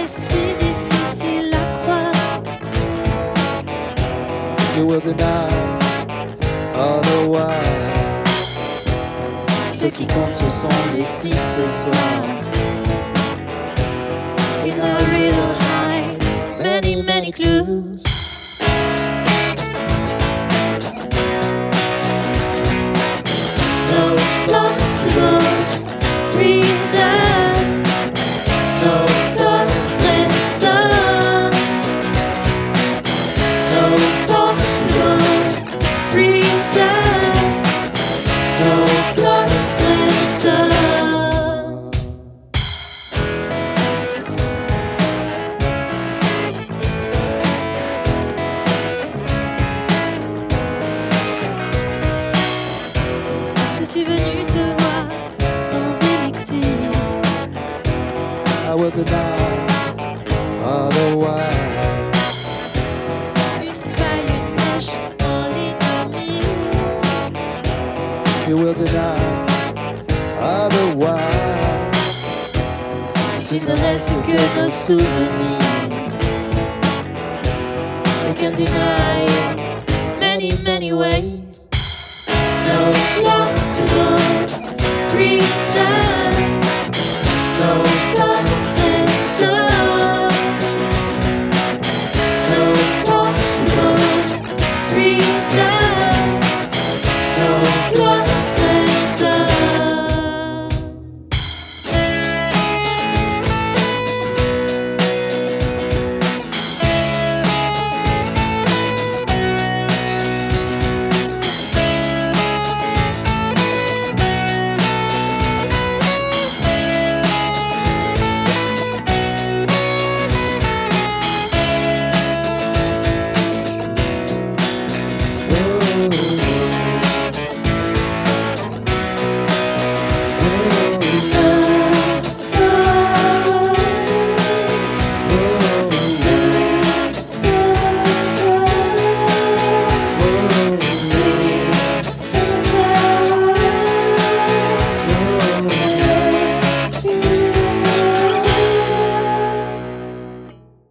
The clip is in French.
si difficile à croire. You will deny otherwise. Ce qui compte, ce sont les signes ce soir. In a riddle hide many, many clues. No plausible reason, no good reason, no possible reason, no blood reason. Je suis venue te voir sans élixir. I will deny otherwise. Une faille, une brèche en ligne mire. You will deny otherwise. S'il ne reste que nos souvenirs, we can deny it many, many ways. No plausible reason.